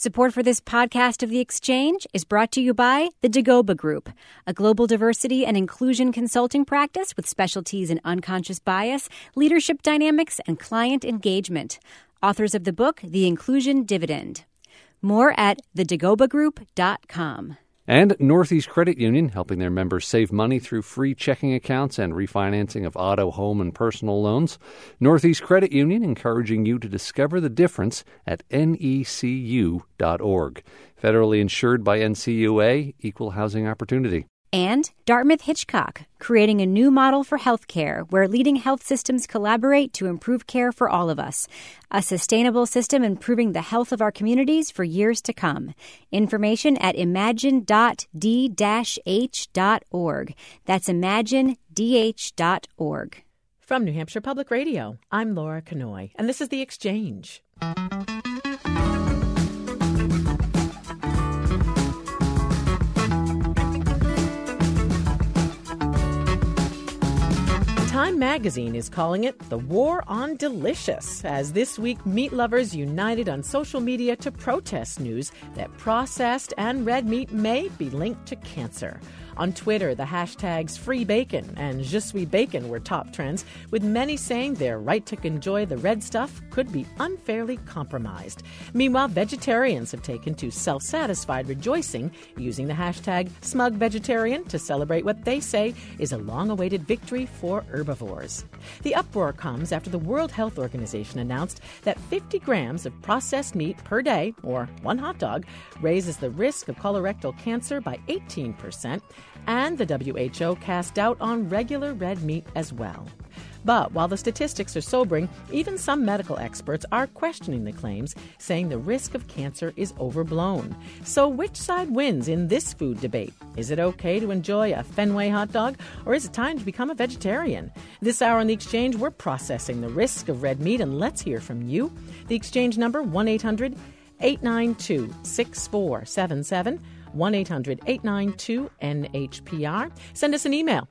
Support for this podcast of The Exchange is brought to you by the Dagoba Group, a global diversity and inclusion consulting practice with specialties in unconscious bias, leadership dynamics, and client engagement. Authors of the book, The Inclusion Dividend. More at thedagobagroup.com. And Northeast Credit Union, helping their members save money through free checking accounts and refinancing of auto, home, and personal loans. Northeast Credit Union encouraging you to discover the difference at necu.org. Federally insured by NCUA, Equal Housing Opportunity. And Dartmouth Hitchcock, creating a new model for healthcare where leading health systems collaborate to improve care for all of us. A sustainable system improving the health of our communities for years to come. Information at imagine.d-h.org. That's imagine.dh.org. From New Hampshire Public Radio, I'm Laura Kanoy, and this is The Exchange. Time magazine is calling it the War on Delicious, as this week meat lovers united on social media to protest news that processed and red meat may be linked to cancer. On Twitter, the hashtags FreeBacon and Je suis bacon were top trends, with many saying their right to enjoy the red stuff could be unfairly compromised. Meanwhile, vegetarians have taken to self-satisfied rejoicing, using the hashtag SmugVegetarian to celebrate what they say is a long-awaited victory for herbivores. The uproar comes after the World Health Organization announced that 50 grams of processed meat per day, or one hot dog, raises the risk of colorectal cancer by 18%, and the WHO cast doubt on regular red meat as well. But while the statistics are sobering, even some medical experts are questioning the claims, saying the risk of cancer is overblown. So which side wins in this food debate? Is it okay to enjoy a Fenway hot dog, or is it time to become a vegetarian? This hour on The Exchange, we're processing the risk of red meat, and let's hear from you. The Exchange number, 1-800-892-6477. 1-800-892-NHPR. Send us an email,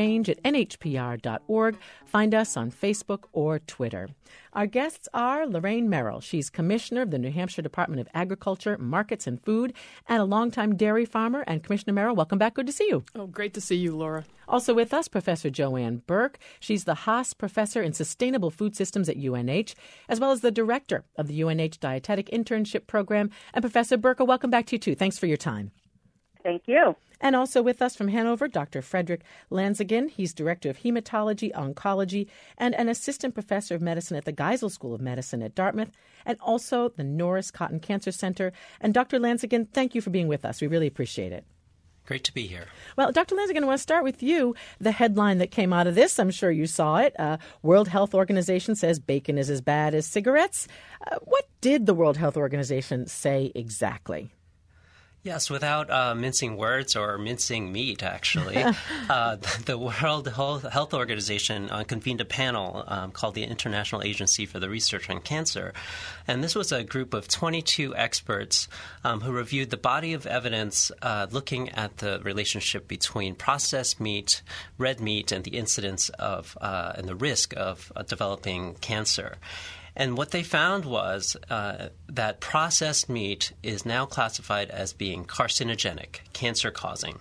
exchange@nhpr.org. Find us on Facebook or Twitter. Our guests are Lorraine Merrill. She's Commissioner of the New Hampshire Department of Agriculture, Markets, and Food, and a longtime dairy farmer. And Commissioner Merrill, welcome back. Good to see you. Oh, great to see you, Laura. Also with us, Professor Joanne Burke. She's the Haas Professor in Sustainable Food Systems at UNH, as well as the Director of the UNH Dietetic Internship Program. And Professor Burke, welcome back to you, too. Thanks for your time. Thank you. And also with us from Hanover, Dr. Frederick Lanzigen. He's Director of Hematology, Oncology, and an Assistant Professor of Medicine at the Geisel School of Medicine at Dartmouth, and also the Norris Cotton Cancer Center. And Dr. Lanzigen, thank you for being with us. We really appreciate it. Great to be here. Well, Dr. Lanzigen, I want to start with you. The headline that came out of this, I'm sure you saw it. World Health Organization says bacon is as bad as cigarettes. What did the World Health Organization say exactly? Yes, without mincing words or mincing meat, actually, the World Health Organization convened a panel called the International Agency for the Research on Cancer. And this was a group of 22 experts who reviewed the body of evidence looking at the relationship between processed meat, red meat, and the incidence of and the risk of developing cancer. And what they found was that processed meat is now classified as being carcinogenic, cancer-causing.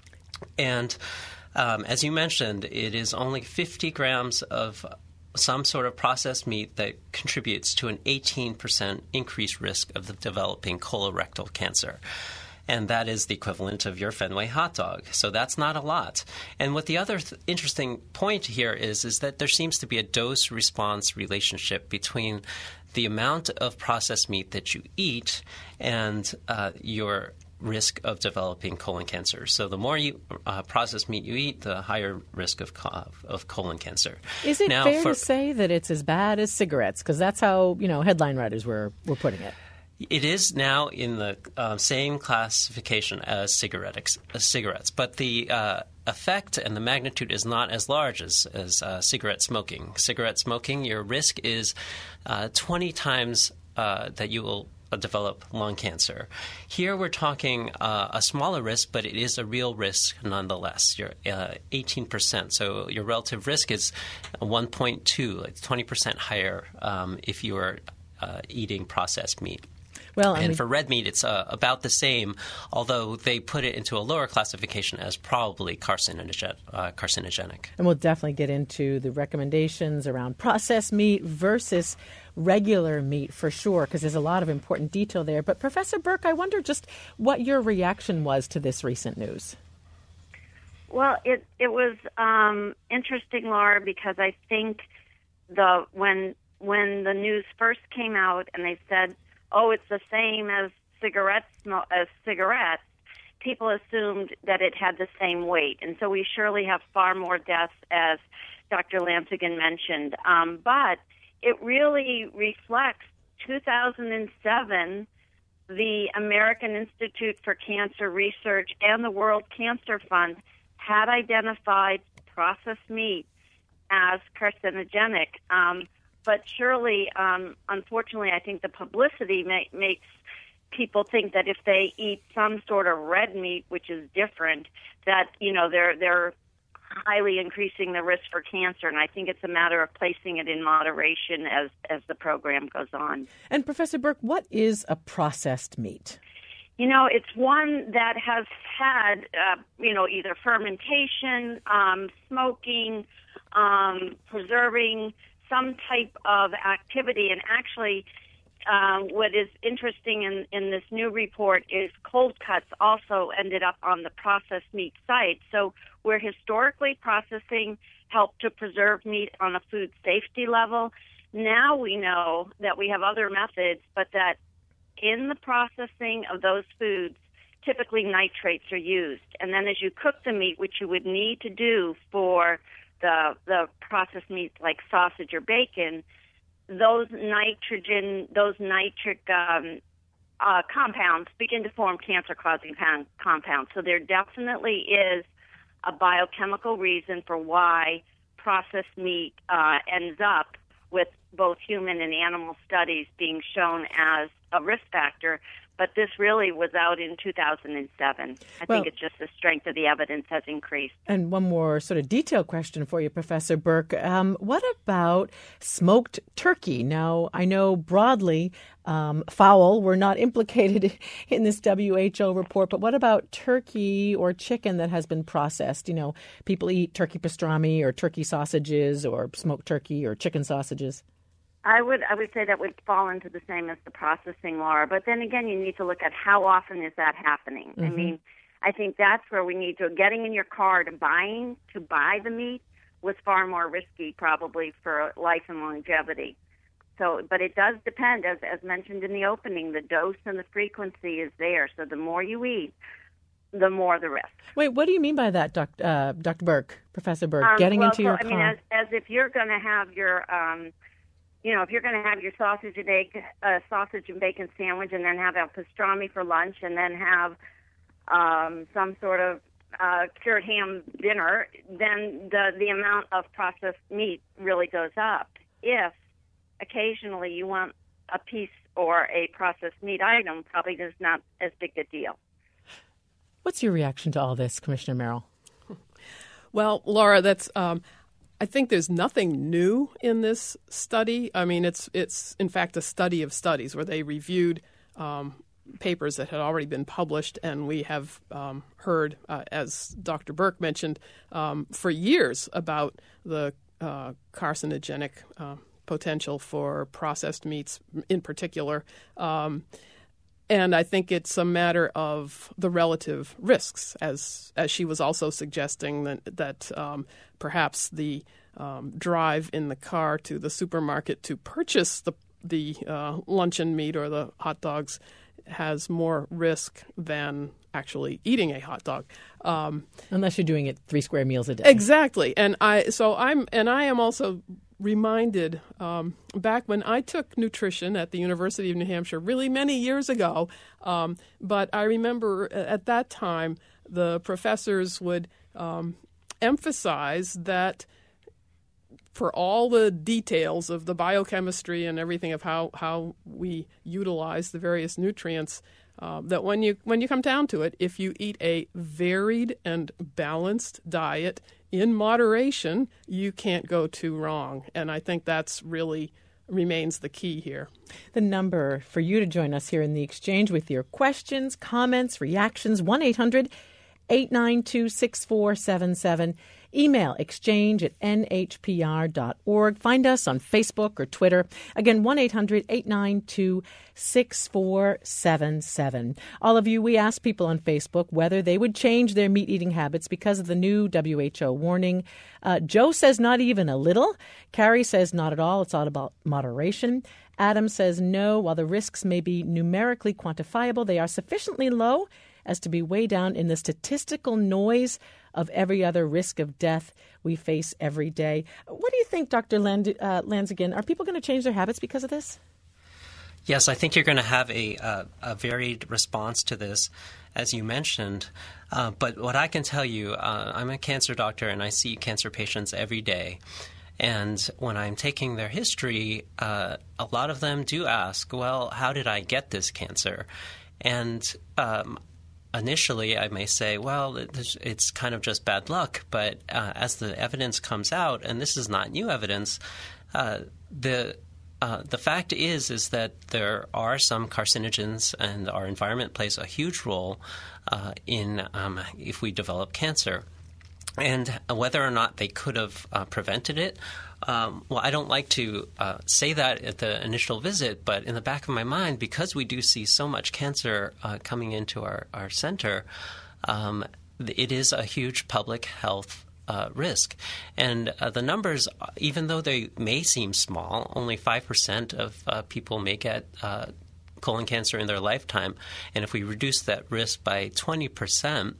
And as you mentioned, it is only 50 grams of some sort of processed meat that contributes to an 18% increased risk of developing colorectal cancer. And that is the equivalent of your Fenway hot dog. So that's not a lot. And what the other interesting point here is that there seems to be a dose-response relationship between the amount of processed meat that you eat and your risk of developing colon cancer. So the more processed meat you eat, the higher risk of colon cancer. Is it fair to say that it's as bad as cigarettes? Because that's how headline writers were putting it. It is now in the same classification as cigarettes, but the effect and the magnitude is not as large as cigarette smoking. Cigarette smoking, your risk is 20 times that you will develop lung cancer. Here we're talking a smaller risk, but it is a real risk nonetheless. You're 18%, so your relative risk is 1.2, like 20% higher if you are eating processed meat. Well, and for red meat, it's about the same, although they put it into a lower classification as probably carcinogenic. And we'll definitely get into the recommendations around processed meat versus regular meat for sure, because there's a lot of important detail there. But Professor Burke, I wonder just what your reaction was to this recent news. Well, it was interesting, Laura, because I think when the news first came out and they said, "Oh, it's the same as cigarettes," people assumed that it had the same weight, and so we surely have far more deaths, as Dr. Lansigan mentioned. But it really reflects 2007. The American Institute for Cancer Research and the World Cancer Fund had identified processed meat as carcinogenic. But surely, unfortunately, I think the publicity makes people think that if they eat some sort of red meat, which is different, that, they're highly increasing the risk for cancer. And I think it's a matter of placing it in moderation as the program goes on. And Professor Burke, what is a processed meat? It's one that has had, either fermentation, smoking, preserving, some type of activity. And actually, what is interesting in this new report is cold cuts also ended up on the processed meat site. So where historically processing helped to preserve meat on a food safety level, now we know that we have other methods, but that in the processing of those foods, typically nitrates are used. And then as you cook the meat, which you would need to do for the processed meats like sausage or bacon, those nitric compounds begin to form cancer-causing compounds. So there definitely is a biochemical reason for why processed meat ends up with both human and animal studies being shown as a risk factor. But this really was out in 2007. I think it's just the strength of the evidence has increased. And one more sort of detailed question for you, Professor Burke. What about smoked turkey? Now, I know broadly fowl were not implicated in this WHO report, but what about turkey or chicken that has been processed? People eat turkey pastrami or turkey sausages or smoked turkey or chicken sausages. I would say that would fall into the same as the processing, Laura. But then again, you need to look at how often is that happening. Mm-hmm. I mean, I think that's where we need to, getting in your car to buy the meat was far more risky probably for life and longevity. So, but it does depend, as mentioned in the opening, the dose and the frequency is there. So the more you eat, the more the risk. Wait, what do you mean by that, Dr. Burke, Professor Burke? Getting into your car. I mean, as if you're going to have your if you're going to have your sausage and bacon sandwich and then have a pastrami for lunch and then have some sort of cured ham dinner, then the amount of processed meat really goes up. If occasionally you want a piece or a processed meat item, probably is not as big a deal. What's your reaction to all this, Commissioner Merrill? Well, Laura, that's I think there's nothing new in this study. I mean, it's in fact a study of studies where they reviewed papers that had already been published, and we have heard, as Dr. Burke mentioned, for years about the carcinogenic potential for processed meats in particular. And I think it's a matter of the relative risks, as she was also suggesting that perhaps the drive in the car to the supermarket to purchase the luncheon meat or the hot dogs has more risk than actually eating a hot dog, unless you're doing it 3 square meals a day. Exactly, and I am also reminded back when I took nutrition at the University of New Hampshire really many years ago, but I remember at that time the professors would emphasize that for all the details of the biochemistry and everything of how we utilize the various nutrients, that when you come down to it, if you eat a varied and balanced diet in moderation, you can't go too wrong. And I think that's really remains the key here. The number for you to join us here in the exchange with your questions, comments, reactions, 1-800-892-6477. Email exchange@nhpr.org. Find us on Facebook or Twitter. Again, 1-800-892-6477. All of you, we asked people on Facebook whether they would change their meat-eating habits because of the new WHO warning. Joe says not even a little. Carrie says not at all. It's all about moderation. Adam says no. While the risks may be numerically quantifiable, they are sufficiently low as to be way down in the statistical noise of every other risk of death we face every day. What do you think, Dr. Lansigan? Are people going to change their habits because of this? Yes, I think you're going to have a varied response to this, as you mentioned. But what I can tell you, I'm a cancer doctor and I see cancer patients every day. And when I'm taking their history, a lot of them do ask, well, how did I get this cancer? And initially, I may say, well, it's kind of just bad luck. But as the evidence comes out, and this is not new evidence, the fact is that there are some carcinogens, and our environment plays a huge role in if we develop cancer. And whether or not they could have prevented it, well, I don't like to say that at the initial visit, but in the back of my mind, because we do see so much cancer coming into our center, it is a huge public health risk. And the numbers, even though they may seem small, only 5% of people may get colon cancer in their lifetime. And if we reduce that risk by 20%,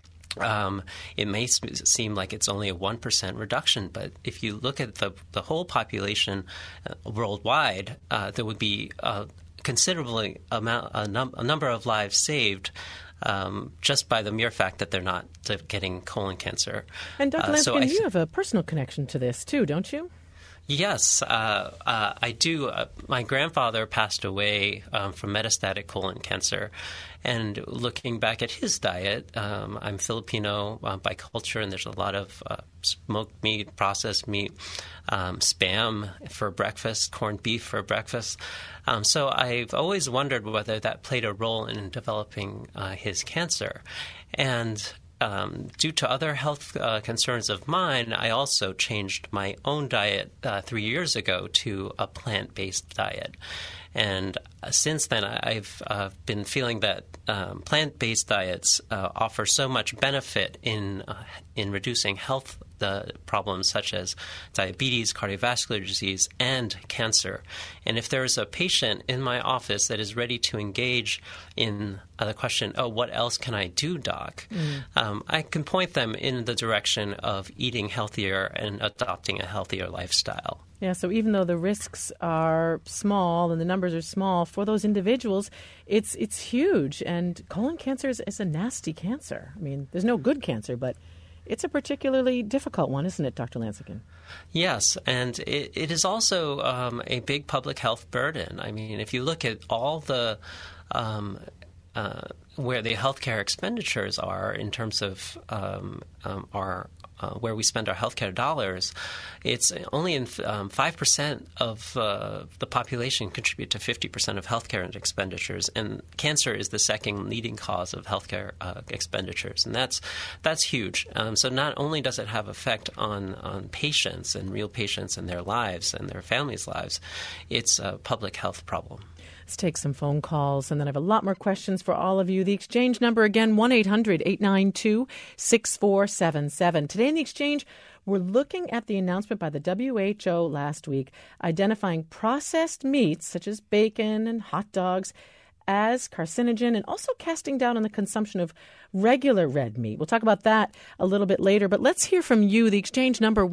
it may seem like it's only a 1% reduction, but if you look at the whole population worldwide, there would be considerably a number of lives saved just by the mere fact that they're not getting colon cancer. And Dr. Lansigan, you have a personal connection to this too, don't you? Yes, I do. My grandfather passed away from metastatic colon cancer. And looking back at his diet, I'm Filipino by culture, and there's a lot of smoked meat, processed meat, Spam for breakfast, corned beef for breakfast. So I've always wondered whether that played a role in developing his cancer. And due to other health concerns of mine, I also changed my own diet 3 years ago to a plant-based diet. And since then, I've been feeling that plant-based diets offer so much benefit in reducing health problems such as diabetes, cardiovascular disease, and cancer. And if there is a patient in my office that is ready to engage in the question, oh, what else can I do, doc? I can point them in the direction of eating healthier and adopting a healthier lifestyle. Yeah, so even though the risks are small and the numbers are small, for those individuals, it's huge. And colon cancer is a nasty cancer. I mean, there's no good cancer, but it's a particularly difficult one, isn't it, Dr. Lansigan? Yes, and it is also a big public health burden. I mean, if you look at all the where the healthcare expenditures are in terms of our where we spend our healthcare dollars, it's only in 5% of the population contribute to 50% of healthcare expenditures, and cancer is the second leading cause of healthcare expenditures, and that's huge. So not only does it have effect on patients and real patients and their lives and their families' lives, it's a public health problem. Let's take some phone calls, and then I have a lot more questions for all of you. The exchange number, again, 1-800-892-6477. Today in the exchange, we're looking at the announcement by the WHO last week identifying processed meats, such as bacon and hot dogs, as carcinogen, and also casting down on the consumption of regular red meat. We'll talk about that a little bit later, but let's hear from you. The exchange number,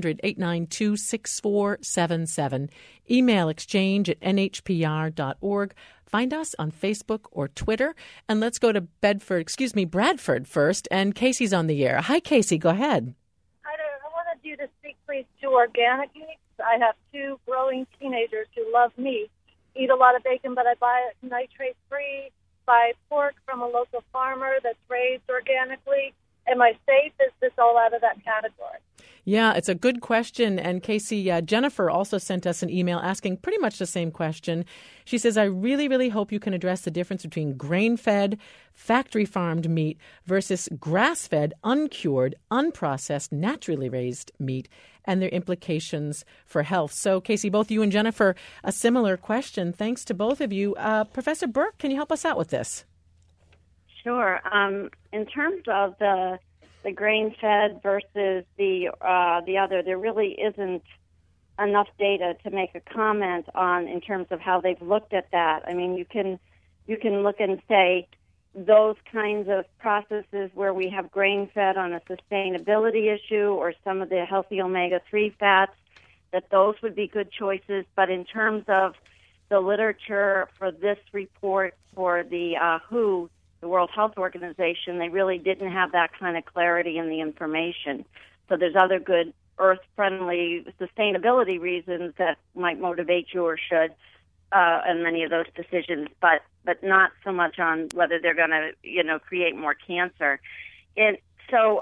1-800-892-6477. Email exchange@nhpr.org. Find us on Facebook or Twitter. And let's go to Bradford first. And Casey's on the air. Hi, Casey. Go ahead. Hi there. I wanted you to speak, please, to organic meats. I have 2 growing teenagers who love meat. Eat a lot of bacon, but I buy it nitrate-free, buy pork from a local farmer that's raised organically. Am I safe? Is this all out of that category? Yeah, it's a good question. And Casey, Jennifer also sent us an email asking pretty much the same question. She says, I really, really hope you can address the difference between grain-fed, factory-farmed meat versus grass-fed, uncured, unprocessed, naturally raised meat and their implications for health. So, Casey, both you and Jennifer, a similar question. Thanks to both of you. Professor Burke, can you help us out with this? Sure. In terms of the grain-fed versus the other, there really isn't enough data to make a comment on in terms of how they've looked at that. I mean, you can look and say those kinds of processes where we have grain-fed on a sustainability issue or some of the healthy omega-3 fats, that those would be good choices. But in terms of the literature for this report for the WHO, the World Health Organization, they really didn't have that kind of clarity in the information. So there's other good earth-friendly sustainability reasons that might motivate you or should in many of those decisions, but not so much on whether they're going to, create more cancer. And so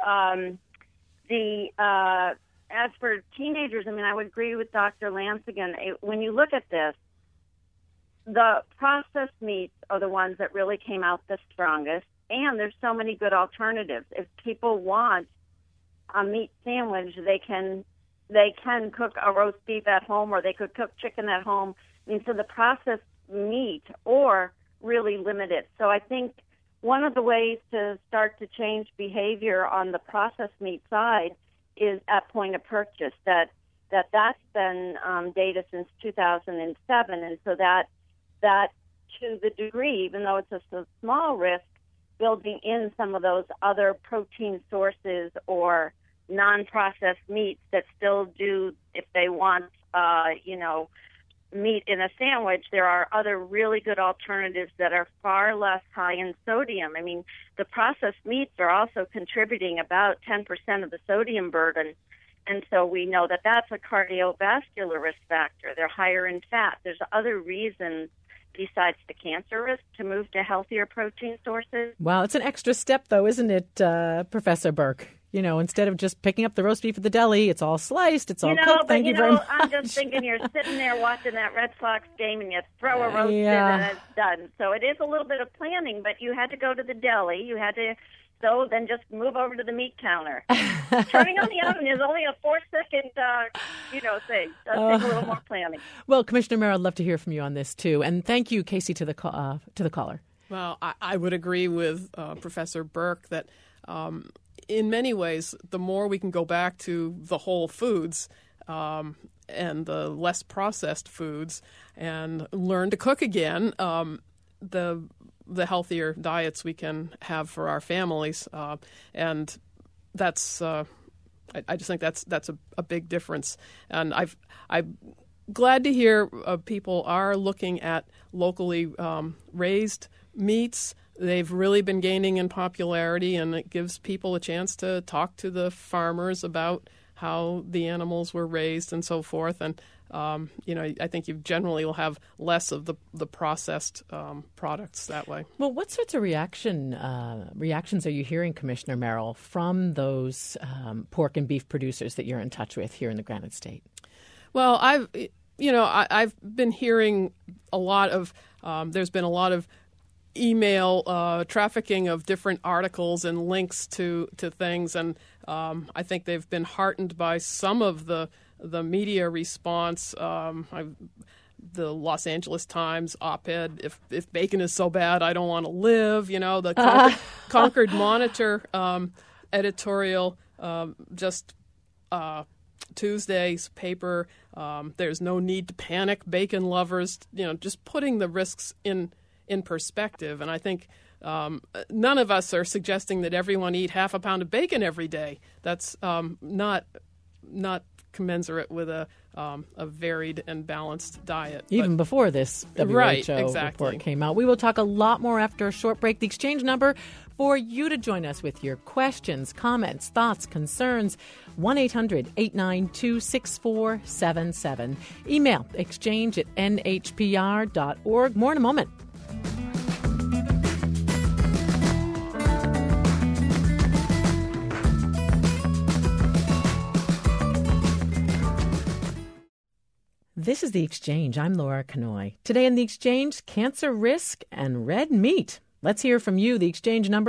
as for teenagers, I mean, I would agree with Dr. Lansigan. When you look at this, the processed meats are the ones that really came out the strongest, and there's so many good alternatives. If people want a meat sandwich, they can cook a roast beef at home, or they could cook chicken at home. I mean, so the processed meat or really limit it. So I think one of the ways to start to change behavior on the processed meat side is at point of purchase. That's been data since 2007, and so that to the degree, even though it's a small risk, building in some of those other protein sources or non-processed meats that still do, if they want, meat in a sandwich, there are other really good alternatives that are far less high in sodium. I mean, the processed meats are also contributing about 10% of the sodium burden. And so we know that that's a cardiovascular risk factor. They're higher in fat. There's other reasons besides the cancer risk to move to healthier protein sources. Wow, it's an extra step, though, isn't it, Professor Burke? Instead of just picking up the roast beef at the deli, it's all sliced, it's all cooked. Thank you very much. I'm just thinking you're sitting there watching that Red Sox game and you throw a roast in and it's done. So it is a little bit of planning, but you had to go to the deli. You had to... So then just move over to the meat counter. Turning on the oven is only a 4-second, thing. It does take a little more planning. Well, Commissioner Merrill, I'd love to hear from you on this, too. And thank you, Casey, to the caller. Well, I would agree with Professor Burke that in many ways, the more we can go back to the whole foods and the less processed foods and learn to cook again, the healthier diets we can have for our families, and that's I just think that's a big difference. And I'm glad to hear people are looking at locally raised meats. They've really been gaining in popularity, and it gives people a chance to talk to the farmers about how the animals were raised and so forth. And I think you generally will have less of the processed products that way. Well, what sorts of reactions are you hearing, Commissioner Merrill, from those pork and beef producers that you're in touch with here in the Granite State? Well, I've been hearing a lot of there's been a lot of email trafficking of different articles and links to things, and I think they've been heartened by some of the media response. The Los Angeles Times op-ed, if bacon is so bad, I don't want to live. The Concord Monitor editorial just Tuesday's paper. There's no need to panic, bacon lovers. Just putting the risks in perspective. And I think none of us are suggesting that everyone eat half a pound of bacon every day. That's not commensurate with a varied and balanced diet. Even before this WHO report came out. We will talk a lot more after a short break. The exchange number for you to join us with your questions, comments, thoughts, concerns, 1-800-892-6477. Email exchange@nhpr.org. More in a moment. This is The Exchange. I'm Laura Kanoy. Today in The Exchange, cancer risk and red meat. Let's hear from you. The Exchange number,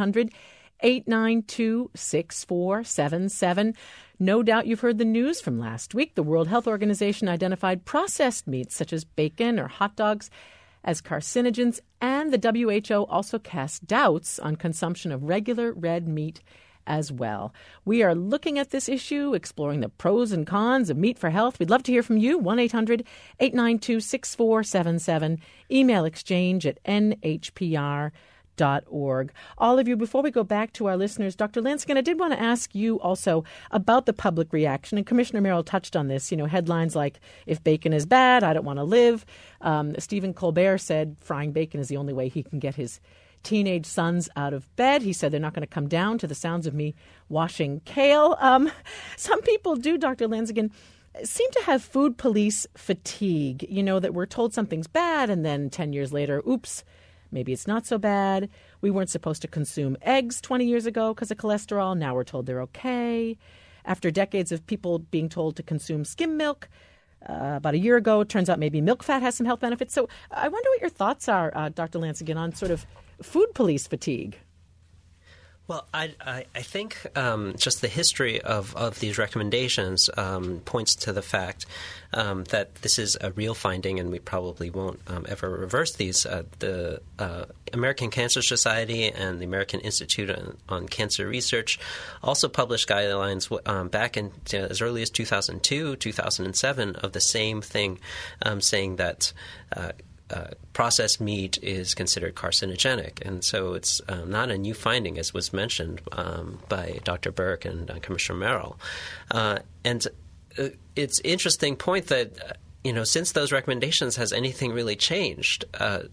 1-800-892-6477. No doubt you've heard the news from last week. The World Health Organization identified processed meats such as bacon or hot dogs as carcinogens, and the WHO also cast doubts on consumption of regular red meat as well. We are looking at this issue, exploring the pros and cons of meat for health. We'd love to hear from you. 1-800-892-6477. Email exchange@nhpr.org. All of you, before we go back to our listeners, Dr. Lansingin, I did want to ask you also about the public reaction. And Commissioner Merrill touched on this, headlines like, if bacon is bad, I don't want to live. Stephen Colbert said frying bacon is the only way he can get his teenage sons out of bed. He said they're not going to come down to the sounds of me washing kale. Some people do, Dr. Lansingin, seem to have food police fatigue, that we're told something's bad and then 10 years later, oops, maybe it's not so bad. We weren't supposed to consume eggs 20 years ago because of cholesterol. Now we're told they're okay. After decades of people being told to consume skim milk, about a year ago, it turns out maybe milk fat has some health benefits. So I wonder what your thoughts are, Dr. Lansingin, on sort of food police fatigue. Well, I think just the history of these recommendations points to the fact that this is a real finding, and we probably won't ever reverse these. The American Cancer Society and the American Institute on Cancer Research also published guidelines back in as early as 2002, 2007 of the same thing, saying that processed meat is considered carcinogenic. And so it's not a new finding, as was mentioned by Dr. Burke and Commissioner Merrill. And it's an interesting point that, since those recommendations, has anything really changed?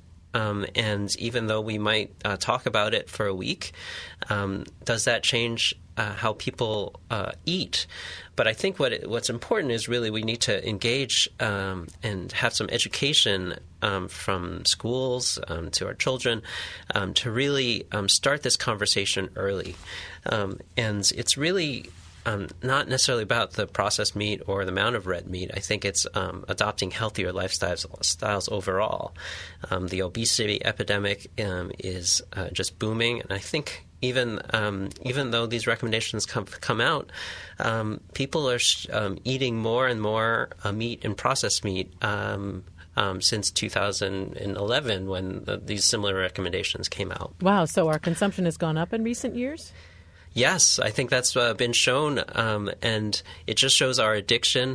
And even though we might talk about it for a week, does that change how people eat? But I think what's important is really we need to engage and have some education from schools to our children to really start this conversation early. And it's really not necessarily about the processed meat or the amount of red meat. I think it's adopting healthier lifestyles overall. The obesity epidemic is just booming, and I think even though these recommendations come out, people are eating more and more meat and processed meat since 2011 when these similar recommendations came out. Wow, so our consumption has gone up in recent years? Yes, I think that's been shown, and it just shows our addiction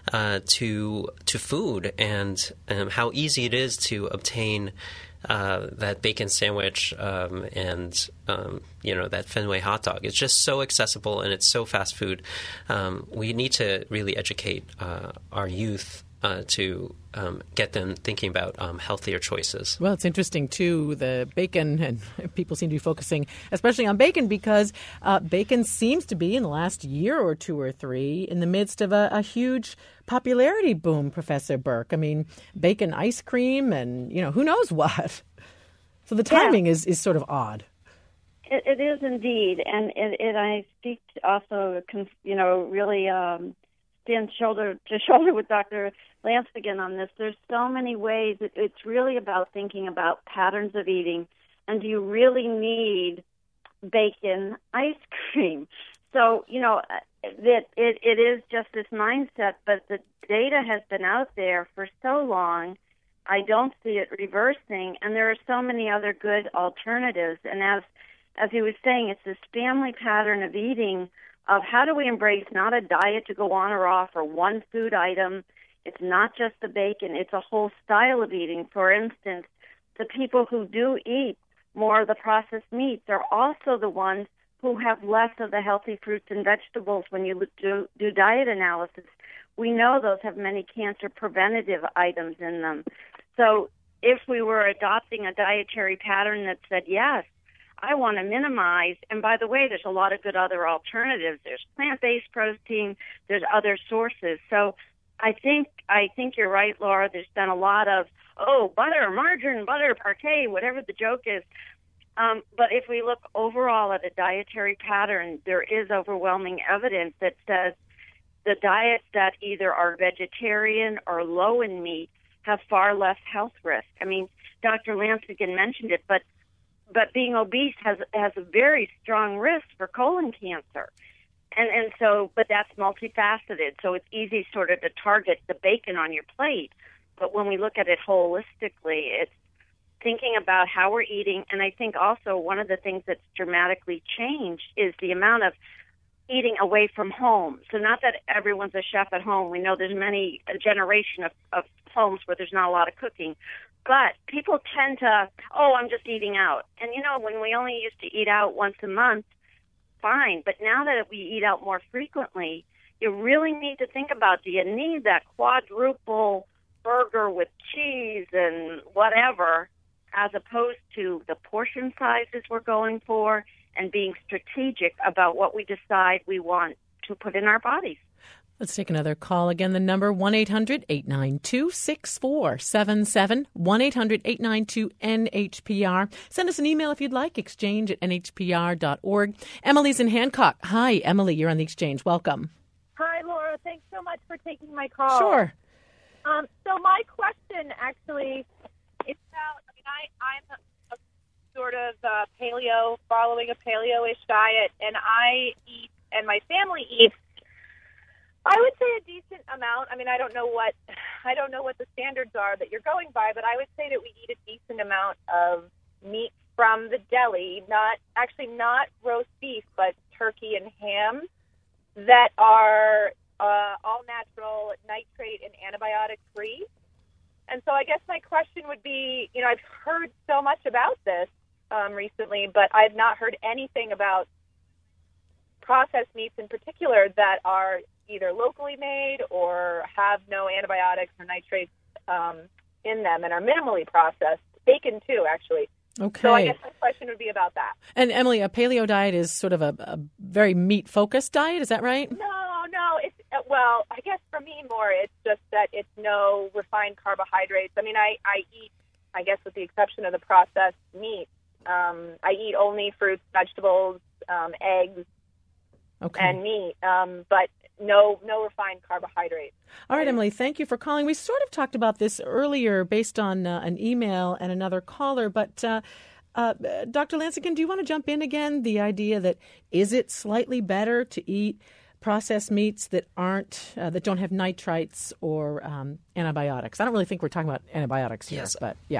to food and how easy it is to obtain that bacon sandwich and that Fenway hot dog. It's just so accessible and it's so fast food. We need to really educate our youth to get them thinking about healthier choices. Well, it's interesting, too, the bacon, and people seem to be focusing especially on bacon because bacon seems to be, in the last year or two or three, in the midst of a huge popularity boom, Professor Burke. I mean, bacon ice cream and, who knows what. So the timing is sort of odd. It is indeed. And I speak also, really stand shoulder to shoulder with Dr. Lansingin on this. There's so many ways. It's really about thinking about patterns of eating. And do you really need bacon ice cream? So, that it is just this mindset, but the data has been out there for so long, I don't see it reversing. And there are so many other good alternatives. And as he was saying, it's this family pattern of eating of how do we embrace not a diet to go on or off or one food item. It's not just the bacon. It's a whole style of eating. For instance, the people who do eat more of the processed meats are also the ones who have less of the healthy fruits and vegetables when you do diet analysis. We know those have many cancer preventative items in them. So if we were adopting a dietary pattern that said, yes, I want to minimize, and by the way, there's a lot of good other alternatives. There's plant-based protein. There's other sources. So I think you're right, Laura. There's been a lot of, butter, margarine, butter, parquet, whatever the joke is. But if we look overall at a dietary pattern, there is overwhelming evidence that says the diets that either are vegetarian or low in meat have far less health risk. I mean, Dr. Lansigan mentioned it, but being obese has a very strong risk for colon cancer. And so, but that's multifaceted, so it's easy sort of to target the bacon on your plate. But when we look at it holistically, it's thinking about how we're eating. And I think also one of the things that's dramatically changed is the amount of eating away from home. So not that everyone's a chef at home. We know there's a generation of homes where there's not a lot of cooking. But people tend to, I'm just eating out. And, when we only used to eat out once a month, fine. But now that we eat out more frequently, you really need to think about, do you need that quadruple burger with cheese and whatever, as opposed to the portion sizes we're going for and being strategic about what we decide we want to put in our bodies. Let's take another call. Again, the number 1-800-892-6477, 1-800-892-NHPR. Send us an email if you'd like, exchange@nhpr.org. Emily's in Hancock. Hi, Emily, you're on the Exchange. Welcome. Hi, Laura. Thanks so much for taking my call. Sure. So my question actually is about, I'm a sort of paleo, following a paleo-ish diet, and I eat, and my family eats, I would say a decent amount. I mean, I don't know what the standards are that you're going by, but I would say that we eat a decent amount of meat from the deli, not roast beef, but turkey and ham that are all natural, nitrate and antibiotic free. And so I guess my question would be, I've heard so much about this recently, but I've not heard anything about processed meats in particular that are either locally made or have no antibiotics or nitrates in them and are minimally processed. Bacon, too, actually. Okay. So I guess my question would be about that. And Emily, a paleo diet is sort of a very meat-focused diet, is that right? No. Well, I guess for me more, it's just that it's no refined carbohydrates. I mean, I eat, I guess with the exception of the processed meat, I eat only fruits, vegetables, eggs, and meat, but no refined carbohydrates. All right, Emily, thank you for calling. We sort of talked about this earlier based on an email and another caller, but Dr. Lansigan, do you want to jump in again? The idea that is it slightly better to eat processed meats that don't have nitrites or antibiotics? I don't really think we're talking about antibiotics here, but yeah.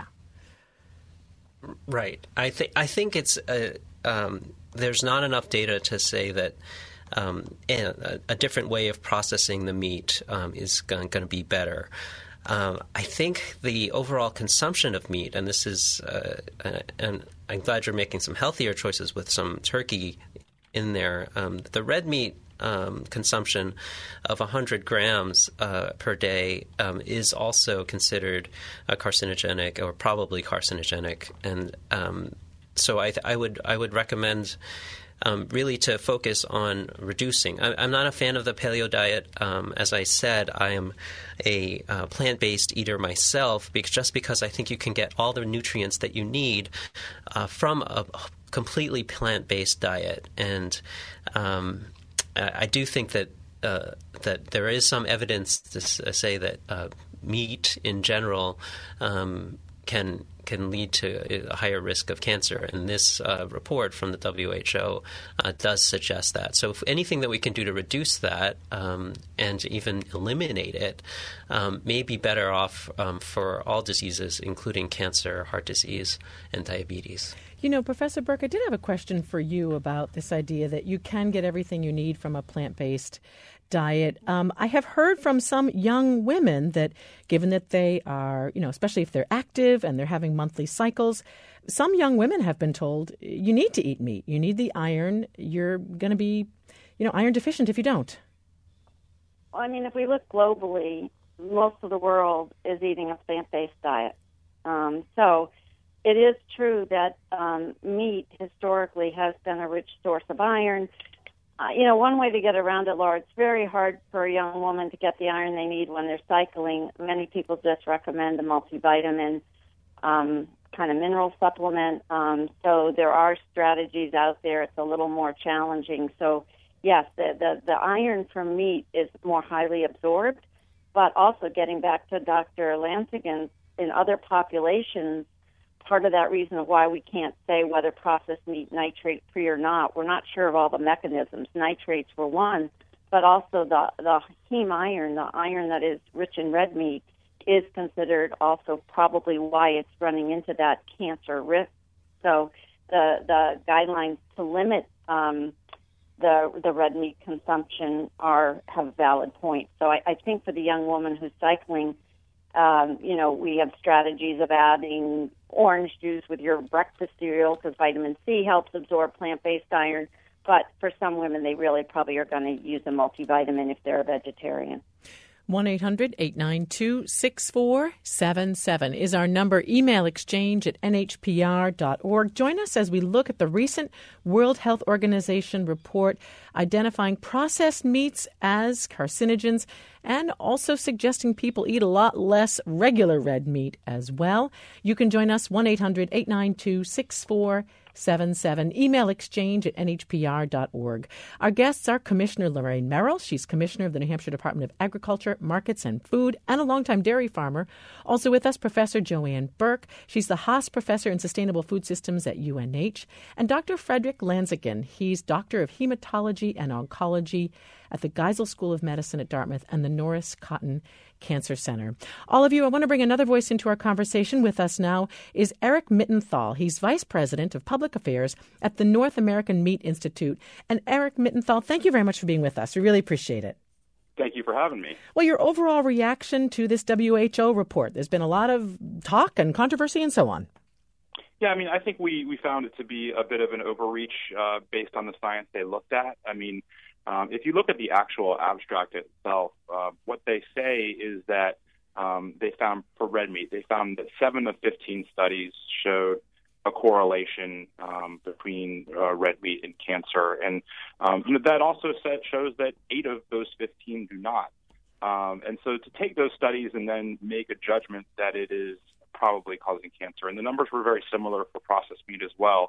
Right. I think it's there's not enough data to say that a different way of processing the meat is going to be better. I think the overall consumption of meat, and this is, and I'm glad you're making some healthier choices with some turkey in there. The red meat consumption of 100 grams per day is also considered carcinogenic or probably carcinogenic, and so I would recommend really to focus on reducing. I'm not a fan of the paleo diet. As I said, I am a plant-based eater myself because I think you can get all the nutrients that you need from a completely plant-based diet. And I do think that there is some evidence to say that meat in general can lead to a higher risk of cancer. And this report from the WHO does suggest that. So if anything that we can do to reduce that and even eliminate it may be better off for all diseases, including cancer, heart disease, and diabetes. Professor Burke, I did have a question for you about this idea that you can get everything you need from a plant-based diet. I have heard from some young women that given that they are, especially if they're active and they're having monthly cycles, some young women have been told you need to eat meat. You need the iron. You're going to be, iron deficient if you don't. Well, I mean, if we look globally, most of the world is eating a plant-based diet. So it is true that meat historically has been a rich source of iron. One way to get around it, Laura, it's very hard for a young woman to get the iron they need when they're cycling. Many people just recommend a multivitamin kind of mineral supplement. So there are strategies out there. It's a little more challenging. So yes, the iron from meat is more highly absorbed, but also getting back to Dr. Lansigan, in other populations, part of that reason of why we can't say whether processed meat nitrate-free or not, we're not sure of all the mechanisms. Nitrates were one, but also the heme iron, the iron that is rich in red meat, is considered also probably why it's running into that cancer risk. So the guidelines to limit the red meat consumption have valid points. So I think for the young woman who's cycling, we have strategies of adding orange juice with your breakfast cereal because vitamin C helps absorb plant-based iron. But for some women, they really probably are going to use a multivitamin if they're a vegetarian. 1-800-892-6477 is our number. Email exchange at nhpr.org. Join us as we look at the recent World Health Organization report identifying processed meats as carcinogens and also suggesting people eat a lot less regular red meat as well. You can join us 1-800-892-6477. Email exchange at nhpr.org. Our guests are Commissioner Lorraine Merrill. She's Commissioner of the New Hampshire Department of Agriculture, Markets and Food, and a longtime dairy farmer. Also with us, Professor Joanne Burke. She's the Haas Professor in Sustainable Food Systems at UNH. And Dr. Frederick Lansigan. He's Doctor of Hematology and Oncology at the Geisel School of Medicine at Dartmouth and the Norris Cotton Cancer Center. All of you, I want to bring another voice into our conversation. With us now is Eric Mittenthal. He's Vice President of Public Affairs at the North American Meat Institute. And Eric Mittenthal, thank you very much for being with us. We really appreciate it. Thank you for having me. Well, your overall reaction to this WHO report. There's been a lot of talk and controversy and so on. Yeah, I think we found it to be a bit of an overreach based on the science they looked at. If you look at the actual abstract itself, what they say is that they found for red meat, they found that 7 of 15 studies showed a correlation between red meat and cancer. And that also shows that 8 of those 15 do not. And so to take those studies and then make a judgment that it is probably causing cancer, and the numbers were very similar for processed meat as well,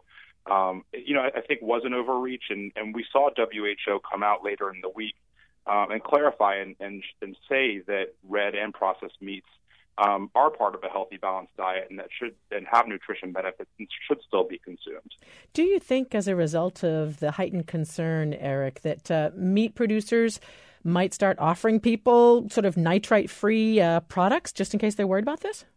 I think was an overreach, and we saw WHO come out later in the week and clarify and say that red and processed meats are part of a healthy, balanced diet and that should and have nutrition benefits and should still be consumed. Do you think, as a result of the heightened concern, Eric, that meat producers might start offering people sort of nitrite-free products just in case they're worried about this?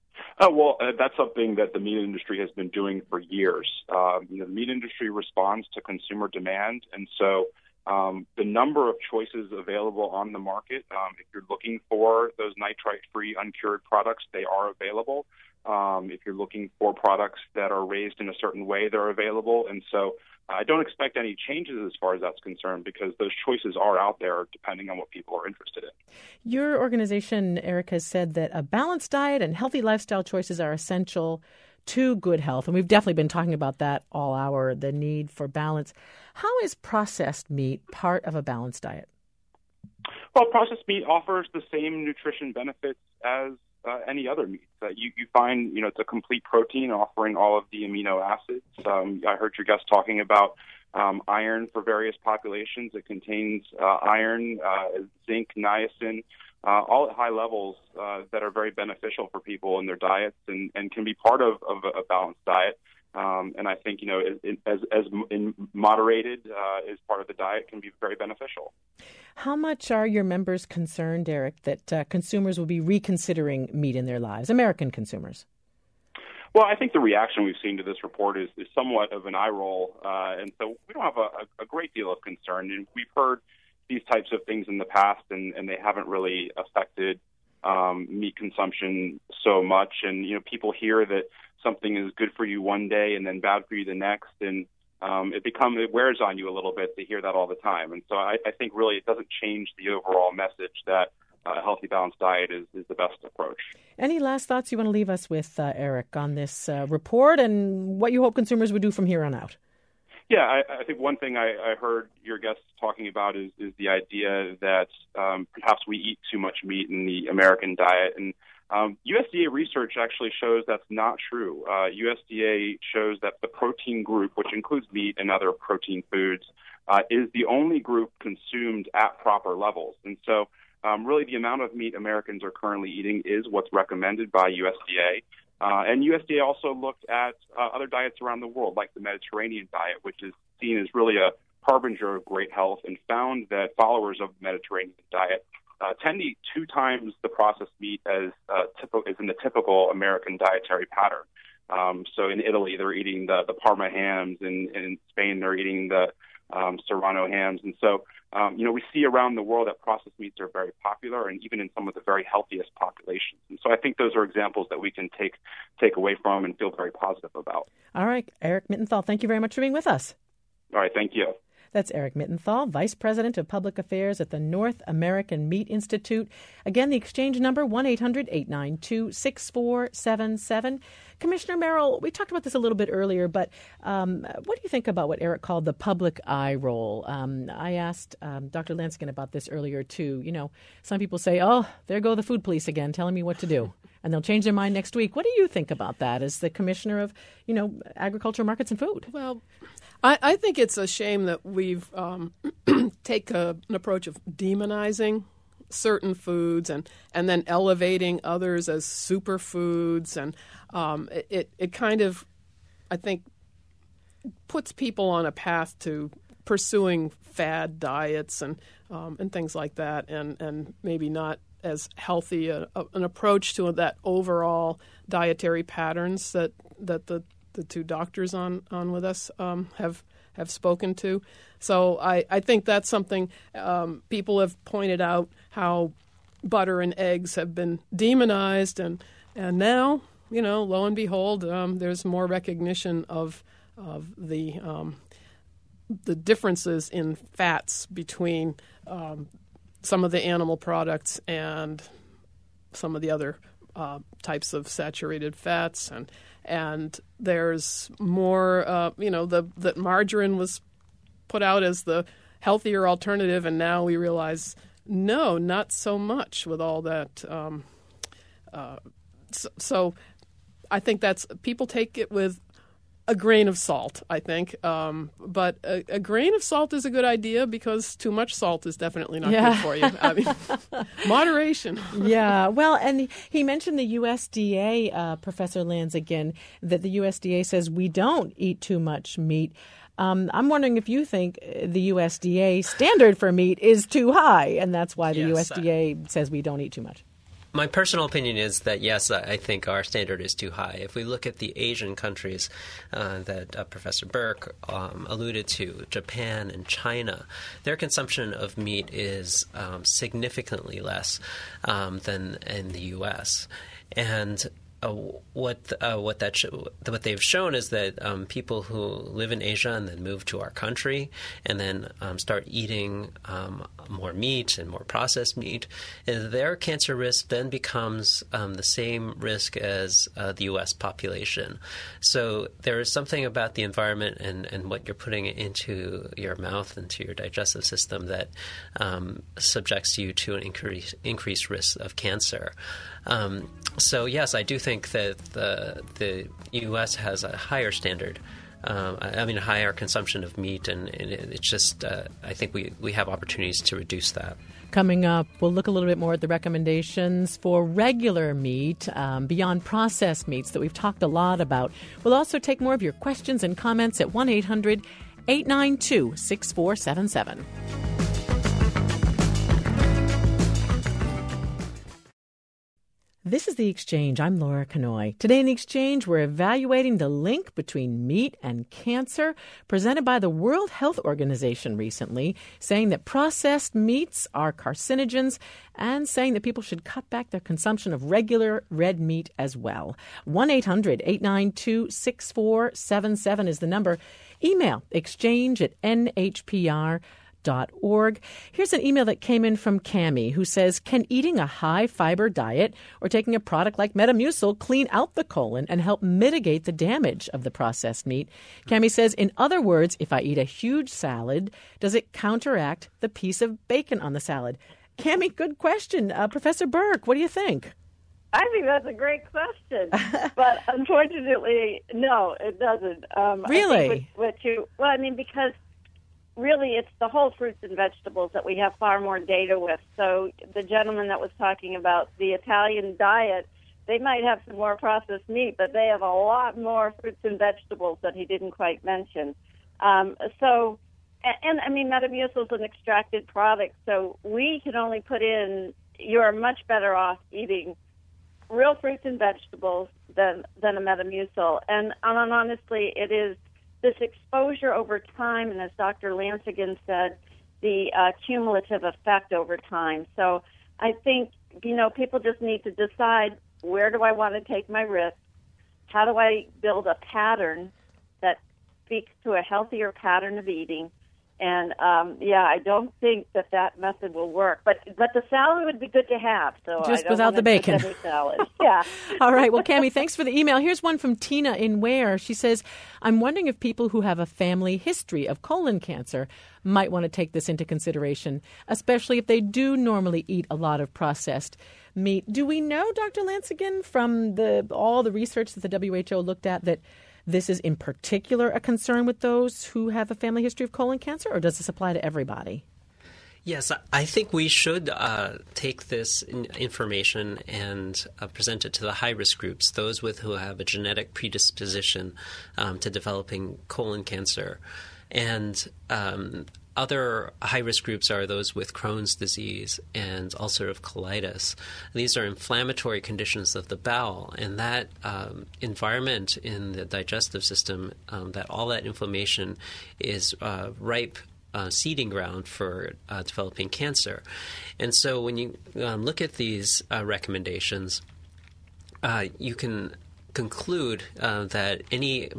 That's something that the meat industry has been doing for years. The meat industry responds to consumer demand, and so the number of choices available on the market, if you're looking for those nitrite-free uncured products, they are available. If you're looking for products that are raised in a certain way, they're available. And so I don't expect any changes as far as that's concerned because those choices are out there depending on what people are interested in. Your organization, Eric, has said that a balanced diet and healthy lifestyle choices are essential to good health. And we've definitely been talking about that all hour, the need for balance. How is processed meat part of a balanced diet? Well, processed meat offers the same nutrition benefits as any other meat. You find, it's a complete protein offering all of the amino acids. I heard your guest talking about iron for various populations. It contains iron, zinc, niacin, all at high levels that are very beneficial for people in their diets and can be part of a balanced diet. And I think, as moderated as part of the diet can be very beneficial. How much are your members concerned, Eric, that consumers will be reconsidering meat in their lives, American consumers? Well, I think the reaction we've seen to this report is somewhat of an eye roll. And so we don't have a great deal of concern. And we've heard these types of things in the past, and they haven't really affected meat consumption so much. And, people hear that something is good for you one day and then bad for you the next. And it wears on you a little bit to hear that all the time. And so I think really it doesn't change the overall message that a healthy, balanced diet is the best approach. Any last thoughts you want to leave us with, Eric, on this report and what you hope consumers would do from here on out? Yeah, I think one thing I heard your guests talking about is the idea that perhaps we eat too much meat in the American diet. And USDA research actually shows that's not true. USDA shows that the protein group, which includes meat and other protein foods, is the only group consumed at proper levels. And so really the amount of meat Americans are currently eating is what's recommended by USDA. And USDA also looked at other diets around the world, like the Mediterranean diet, which is seen as really a harbinger of great health, and found that followers of the Mediterranean diet tend to eat 2 times the processed meat as in the typical American dietary pattern. So in Italy, they're eating the Parma hams. In Spain, they're eating the Serrano hams. And so, we see around the world that processed meats are very popular, and even in some of the very healthiest populations. And so I think those are examples that we can take away from and feel very positive about. All right, Eric Mittenthal, thank you very much for being with us. All right, thank you. That's Eric Mittenthal, Vice President of Public Affairs at the North American Meat Institute. Again, the exchange number, 1-800-892-6477. Commissioner Merrill, we talked about this a little bit earlier, but what do you think about what Eric called the public eye roll? I asked Dr. Lanskin about this earlier, too. Some people say, oh, there go the food police again, telling me what to do. And they'll change their mind next week. What do you think about that as the Commissioner of, Agriculture, Markets, and Food? Well, I think it's a shame that we've take an approach of demonizing certain foods and then elevating others as superfoods, and it kind of, I think, puts people on a path to pursuing fad diets and things like that, and maybe not as healthy an approach to that overall dietary patterns that the 2 doctors on with us have spoken to. So I think that's something people have pointed out, how butter and eggs have been demonized, and now, lo and behold, there's more recognition of the differences in fats between some of the animal products and some of the other types of saturated fats, and there's more, that margarine was put out as the healthier alternative, and now we realize, no, not so much with all that. So I think people take it with a grain of salt, I think. But a grain of salt is a good idea, because too much salt is definitely not good for you. I mean, moderation. Yeah. Well, and he mentioned the USDA, Professor Lanskin, that the USDA says we don't eat too much meat. I'm wondering if you think the USDA standard for meat is too high, and that's why the USDA says we don't eat too much. My personal opinion is that, yes, I think our standard is too high. If we look at the Asian countries that Professor Burke alluded to, Japan and China, their consumption of meat is significantly less than in the U.S. And what they've shown is that people who live in Asia and then move to our country and then start eating more meat and more processed meat, their cancer risk then becomes the same risk as the U.S. population. So there is something about the environment and what you're putting into your mouth and to your digestive system that subjects you to an increased risk of cancer. So yes, I do think that the U.S. has a higher standard. A higher consumption of meat, and it's just I think we have opportunities to reduce that. Coming up, we'll look a little bit more at the recommendations for regular meat beyond processed meats that we've talked a lot about. We'll also take more of your questions and comments at 1-800-892-6477. This is The Exchange. I'm Laura Kanoy. Today in The Exchange, we're evaluating the link between meat and cancer, presented by the World Health Organization recently, saying that processed meats are carcinogens and saying that people should cut back their consumption of regular red meat as well. 1-800-892-6477 is the number. Email exchange@nhpr.org. Here's an email that came in from Cammie, who says, can eating a high-fiber diet or taking a product like Metamucil clean out the colon and help mitigate the damage of the processed meat? Cammie says, in other words, if I eat a huge salad, does it counteract the piece of bacon on the salad? Cammie, good question. Professor Burke, what do you think? I think that's a great question, but unfortunately, no, it doesn't. Really? Because really it's the whole fruits and vegetables that we have far more data with. So the gentleman that was talking about the Italian diet, they might have some more processed meat, but they have a lot more fruits and vegetables that he didn't quite mention. Metamucil is an extracted product, so we can only put in, you're much better off eating real fruits and vegetables than a Metamucil. And honestly, it is this exposure over time, and as Dr. Lansigan said, the cumulative effect over time. So I think, people just need to decide, where do I want to take my risk? How do I build a pattern that speaks to a healthier pattern of eating? And, I don't think that method will work. But the salad would be good to have. So just I don't without the bacon. Salad. Yeah. All right. Well, Cammie, thanks for the email. Here's one from Tina in Ware. She says, I'm wondering if people who have a family history of colon cancer might want to take this into consideration, especially if they do normally eat a lot of processed meat. Do we know, Dr. Lansigan, from all the research that the WHO looked at, that this is in particular a concern with those who have a family history of colon cancer, or does this apply to everybody? Yes, I think we should take this information and present it to the high-risk groups, those who have a genetic predisposition to developing colon cancer. And other high-risk groups are those with Crohn's disease and ulcerative colitis. These are inflammatory conditions of the bowel, and that environment in the digestive system, that all that inflammation is ripe seeding ground for developing cancer. And so when you look at these recommendations, you can conclude that any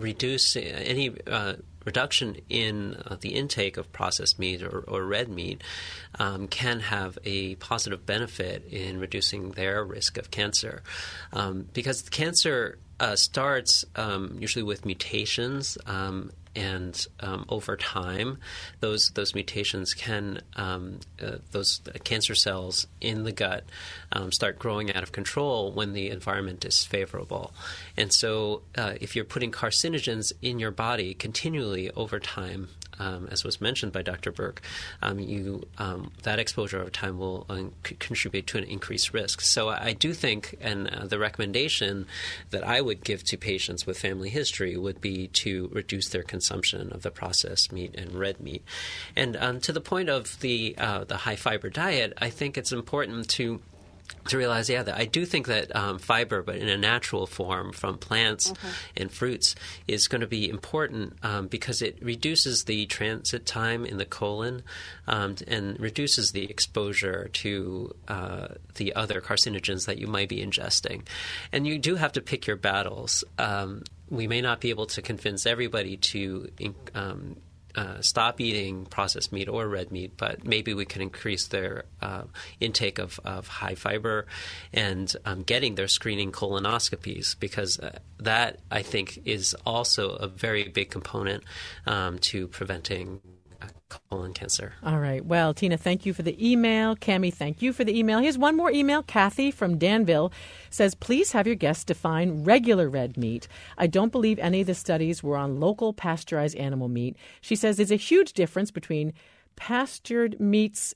reduction in the intake of processed meat or red meat can have a positive benefit in reducing their risk of cancer. Because cancer starts usually with mutations, and over time, those mutations can those cancer cells in the gut start growing out of control when the environment is favorable. And so, if you're putting carcinogens in your body continually over time, as was mentioned by Dr. Burke, that exposure over time will contribute to an increased risk. So I do think, and the recommendation that I would give to patients with family history would be to reduce their consumption of the processed meat and red meat. And to the point of the high-fiber diet, I think it's important to realize, that I do think that fiber, but in a natural form from plants and fruits, is going to be important because it reduces the transit time in the colon and reduces the exposure to the other carcinogens that you might be ingesting. And you do have to pick your battles. We may not be able to convince everybody to stop eating processed meat or red meat, but maybe we can increase their intake of high fiber and getting their screening colonoscopies, because that, I think, is also a very big component to preventing colon cancer. All right. Well, Tina, thank you for the email. Cammie, thank you for the email. Here's one more email. Kathy from Danville says, please have your guests define regular red meat. I don't believe any of the studies were on local pasteurized animal meat. She says there's a huge difference between pastured meats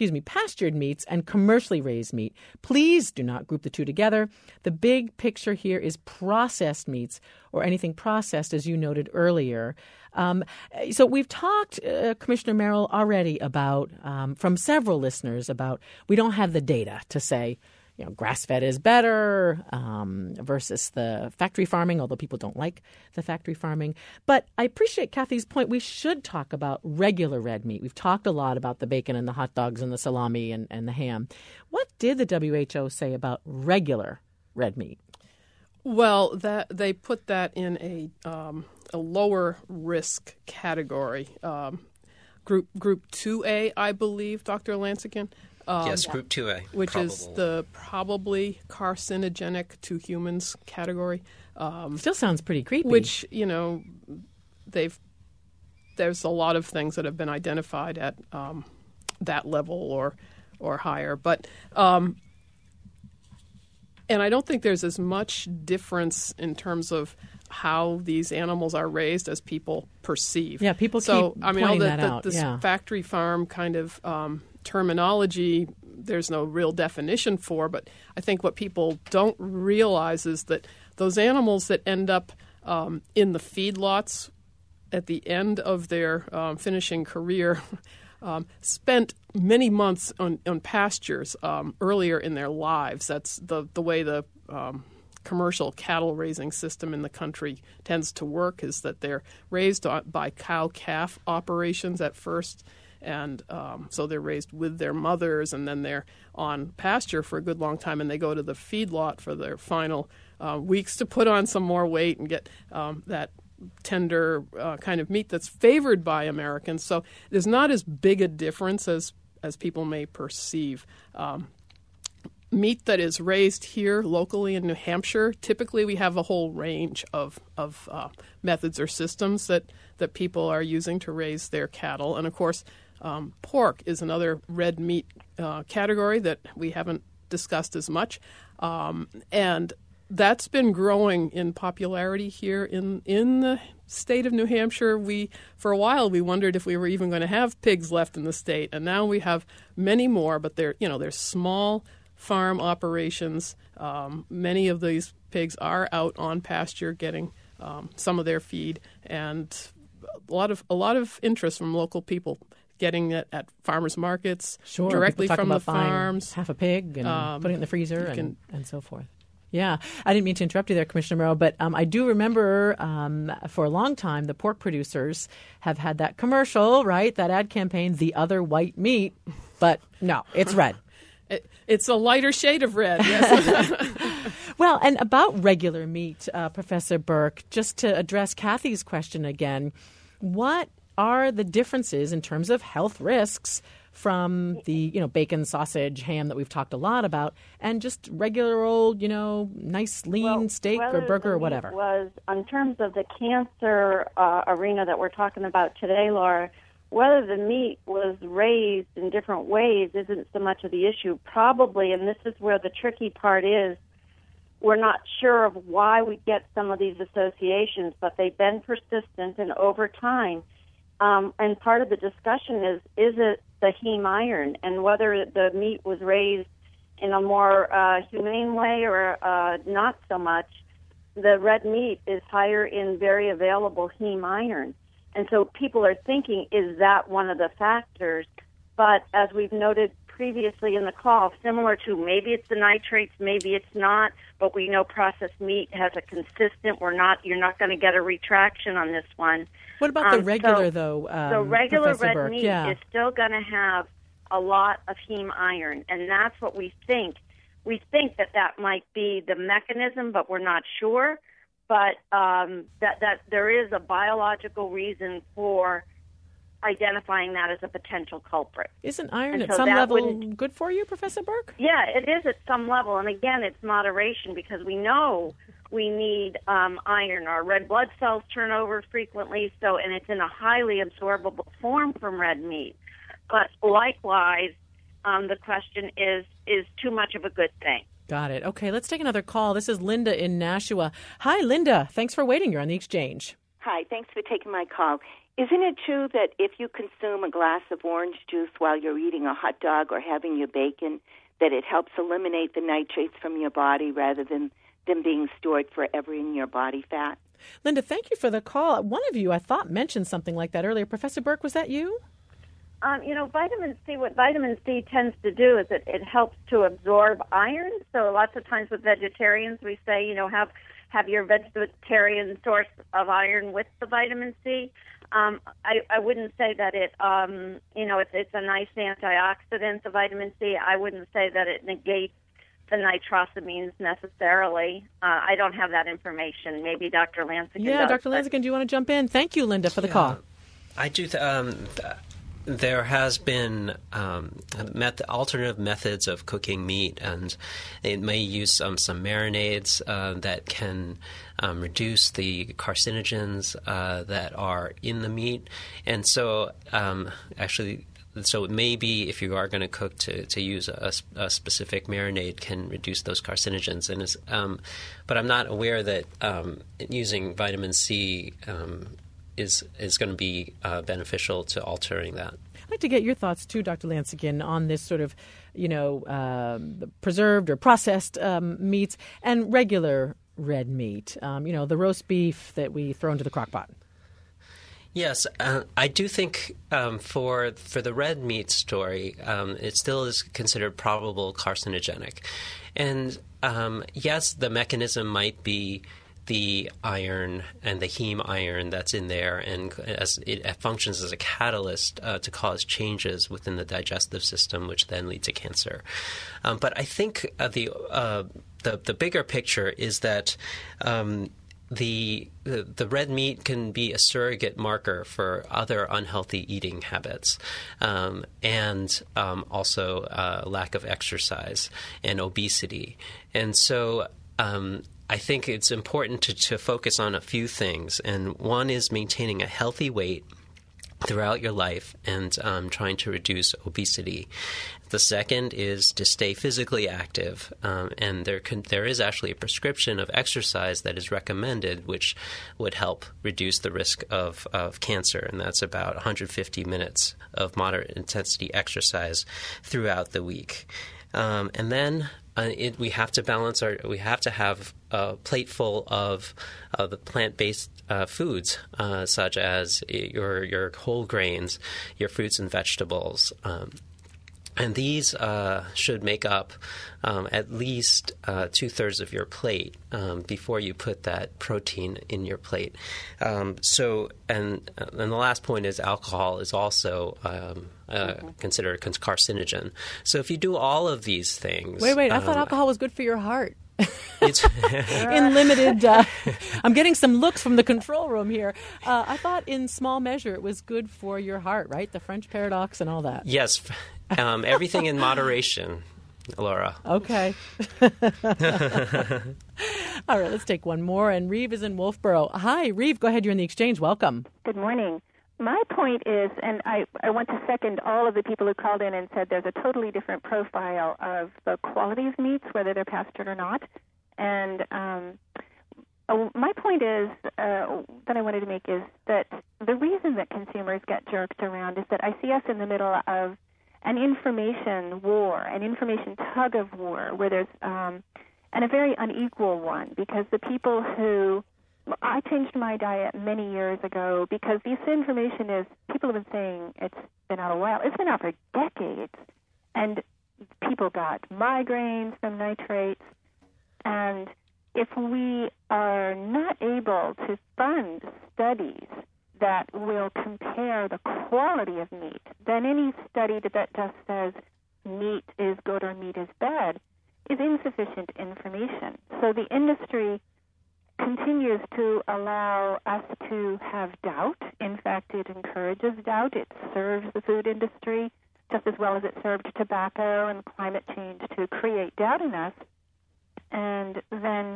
and commercially raised meat. Please do not group the two together. The big picture here is processed meats, or anything processed, as you noted earlier. So we've talked, Commissioner Merrill, already about, from several listeners, about we don't have the data to say, grass-fed is better versus the factory farming, although people don't like the factory farming. But I appreciate Kathy's point. We should talk about regular red meat. We've talked a lot about the bacon and the hot dogs and the salami and the ham. What did the WHO say about regular red meat? Well, they put that in a lower risk category, group 2A, I believe, Dr. Lansigan. Yes, Group 2A. Which is the probably carcinogenic to humans category. Still sounds pretty creepy. Which, there's a lot of things that have been identified at that level or higher. But And I don't think there's as much difference in terms of how these animals are raised as people perceive. Yeah, people keep pointing that out. This factory farm kind of terminology, there's no real definition for, but I think what people don't realize is that those animals that end up in the feedlots at the end of their finishing career spent many months on pastures earlier in their lives. That's the way the commercial cattle raising system in the country tends to work, is that they're raised by cow-calf operations at first, and so they're raised with their mothers, and then they're on pasture for a good long time, and they go to the feedlot for their final weeks to put on some more weight and get that tender kind of meat that's favored by Americans. So there's not as big a difference as people may perceive. Meat that is raised here locally in New Hampshire, typically we have a whole range of methods or systems that people are using to raise their cattle. And, of course, pork is another red meat category that we haven't discussed as much. And that's been growing in popularity here in the state of New Hampshire. For a while, we wondered if we were even going to have pigs left in the state, and now we have many more. But they're small farm operations. Many of these pigs are out on pasture getting some of their feed, and a lot of interest from local people getting it at farmers markets, directly from the farms. Half a pig and putting it in the freezer and so forth. Yeah, I didn't mean to interrupt you there, Commissioner Moreau, but I do remember for a long time the pork producers have had that commercial, right, that ad campaign, the other white meat, but no, it's red. It's a lighter shade of red, yes. Well, and about regular meat, Professor Burke, just to address Kathy's question again, what are the differences in terms of health risks from the, bacon, sausage, ham that we've talked a lot about, and just regular old, nice lean steak or burger or whatever? Was in terms of the cancer arena that we're talking about today, Laura, whether the meat was raised in different ways isn't so much of the issue. Probably, and this is where the tricky part is, we're not sure of why we get some of these associations, but they've been persistent and over time. And part of the discussion is it the heme iron, and whether the meat was raised in a more humane way or not so much. The red meat is higher in very available heme iron. And so people are thinking, is that one of the factors? But as we've noted previously in the call, similar to maybe it's the nitrates, maybe it's not, but we know processed meat has a consistent, you're not going to get a retraction on this one. What about the regular, though? The regular Professor red Burke? meat is still going to have a lot of heme iron, and that's what we think. We think that might be the mechanism, but we're not sure. But that there is a biological reason for identifying that as a potential culprit. Isn't iron at some level good for you, Professor Burke? Yeah, it is at some level. And again, it's moderation, because we know we need iron. Our red blood cells turn over frequently, and it's in a highly absorbable form from red meat. But likewise, the question is too much of a good thing? Got it. Okay, let's take another call. This is Linda in Nashua. Hi, Linda. Thanks for waiting. You're on The Exchange. Hi, thanks for taking my call. Isn't it true that if you consume a glass of orange juice while you're eating a hot dog or having your bacon, that it helps eliminate the nitrates from your body rather than them being stored forever in your body fat? Linda, thank you for the call. One of you, I thought, mentioned something like that earlier. Professor Burke, was that you? Vitamin C, what vitamin C tends to do is it helps to absorb iron. So lots of times with vegetarians, we say, have your vegetarian source of iron with the vitamin C. I wouldn't say that it's a nice antioxidant, the vitamin C. I wouldn't say that it negates the nitrosamines necessarily. I don't have that information. Maybe Dr. Lansigan does. Dr. Lansigan, do you want to jump in? Thank you, Linda, for the call. I do. There has been alternative methods of cooking meat, and it may use some marinades that can reduce the carcinogens that are in the meat. And so actually So maybe if you are going to cook, to use a specific marinade can reduce those carcinogens. But I'm not aware that using vitamin C is going to be beneficial to altering that. I'd like to get your thoughts too, Dr. Lansingin, on this sort of, preserved or processed meats and regular red meat. The roast beef that we throw into the crock pot. Yes, I do think for the red meat story, it still is considered probable carcinogenic. And yes, the mechanism might be the iron and the heme iron that's in there, and as it functions as a catalyst to cause changes within the digestive system, which then lead to cancer. But I think the bigger picture is that the red meat can be a surrogate marker for other unhealthy eating habits, and also lack of exercise and obesity. And so I think it's important to focus on a few things. And one is maintaining a healthy weight throughout your life and trying to reduce obesity. The second is to stay physically active, and there is actually a prescription of exercise that is recommended, which would help reduce the risk of cancer, and that's about 150 minutes of moderate intensity exercise throughout the week. And then we have to balance we have to have a plate full of the plant-based foods, such as your whole grains, your fruits and vegetables. And these should make up at least 2/3 of your plate before you put that protein in your plate. And the last point is alcohol is also considered a carcinogen. So if you do all of these things... Wait, I thought alcohol was good for your heart. It's in limited... I'm getting some looks from the control room here. I thought in small measure it was good for your heart, right? The French paradox and all that. Yes. Everything in moderation, Laura. Okay. All right, let's take one more. And Reeve is in Wolfboro. Hi, Reeve. Go ahead. You're in the exchange. Welcome. Good morning. My point is, and I want to second all of the people who called in and said there's a totally different profile of the quality of meats, whether they're pastured or not. And my point is that I wanted to make is that the reason that consumers get jerked around is that I see us in the middle of an information war, an information tug of war, where there's and a very unequal one, because the people who I changed my diet many years ago because this information is, people have been saying it's been out a while. It's been out for decades. And people got migraines from nitrates. And if we are not able to fund studies that will compare the quality of meat, then any study that just says meat is good or meat is bad is insufficient information. So the industry continues to allow us to have doubt. In fact, it encourages doubt. It serves the food industry just as well as it served tobacco and climate change to create doubt in us. And then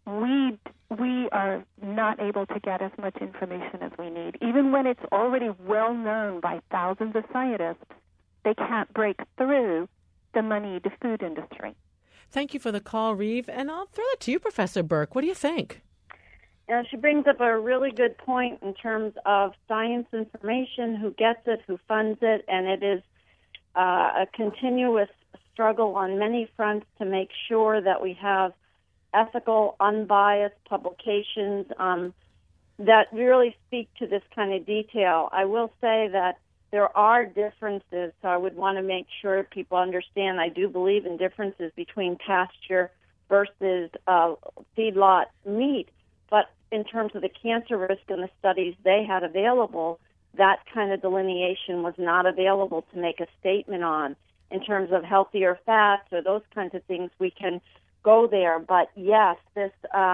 we are not able to get as much information as we need. Even when it's already well known by thousands of scientists, they can't break through the moneyed food industry. Thank you for the call, Reeve. And I'll throw it to you, Professor Burke. What do you think? She brings up a really good point in terms of science information, who gets it, who funds it, and it is a continuous struggle on many fronts to make sure that we have ethical, unbiased publications that really speak to this kind of detail. I will say that there are differences, so I would want to make sure people understand I do believe in differences between pasture versus feedlot meat, but in terms of the cancer risk in the studies they had available, that kind of delineation was not available to make a statement on. In terms of healthier fats or those kinds of things, we can go there. But yes, this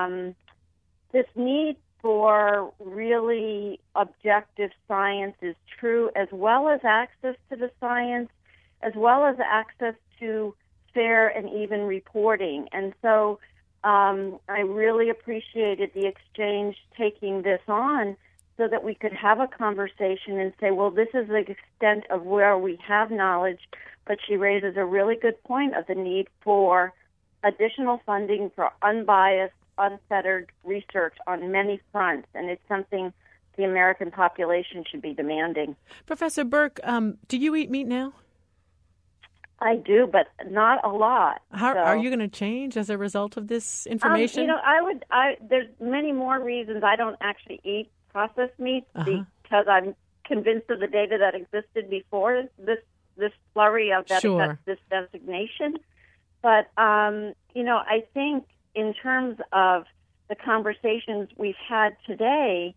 need for really objective science is true, as well as access to the science, as well as access to fair and even reporting. And so I really appreciated the exchange taking this on so that we could have a conversation and say, well, this is the extent of where we have knowledge. But she raises a really good point of the need for additional funding for unbiased, unfettered research on many fronts, and it's something the American population should be demanding. Professor Burke, do you eat meat now? I do, but not a lot. How are you going to change as a result of this information? There's many more reasons I don't actually eat processed meat because I'm convinced of the data that existed before this flurry of this designation. But I think in terms of the conversations we've had today,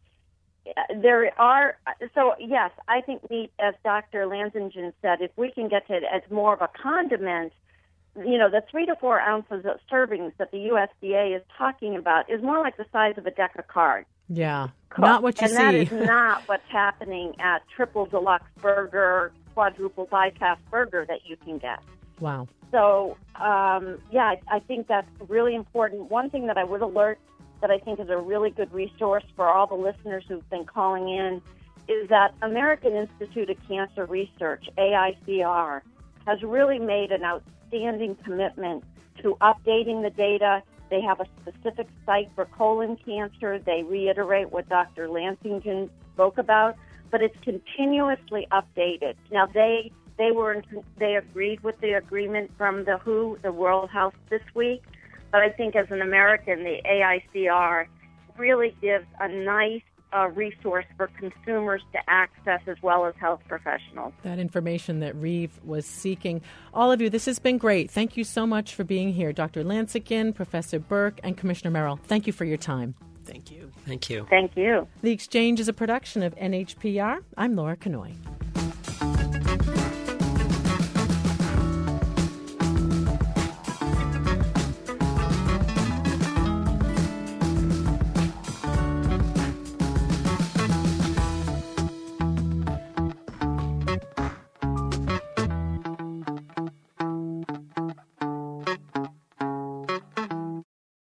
yes, I think meat, as Dr. Lansingen said, if we can get to it as more of a condiment, the 3 to 4 ounces of servings that the USDA is talking about is more like the size of a deck of cards. Yeah, not what you see. And that is not what's happening at triple deluxe burger, quadruple bypass burger that you can get. Wow. So, I think that's really important. One thing that I would alert that I think is a really good resource for all the listeners who've been calling in is that American Institute of Cancer Research, AICR, has really made an outstanding commitment to updating the data. They have a specific site for colon cancer. They reiterate what Dr. Lansingen spoke about, but it's continuously updated. Now, they agreed with the agreement from the WHO, the World Health, this week. But I think as an American, the AICR really gives a nice resource for consumers to access as well as health professionals. That information that Reeve was seeking. All of you, this has been great. Thank you so much for being here. Dr. Lansingen, Professor Burke, and Commissioner Merrill. Thank you for your time. Thank you. Thank you. Thank you. The Exchange is a production of NHPR. I'm Laura Kanoy.